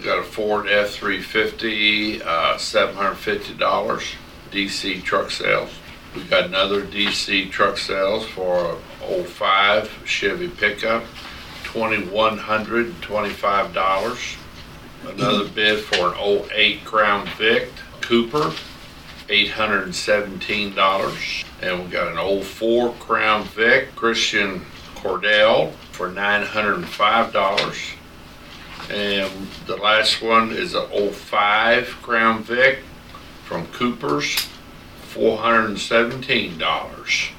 got a Ford F-350, $750, DC truck sales. We got another DC truck sales for a 05 Chevy pickup, $2,125. Another bid for an 08 Crown Vic Cooper, $817. And we got an 04 Crown Vic Christian Cordell for $905. And the last one is a 05 Crown Vic from Cooper's, $417.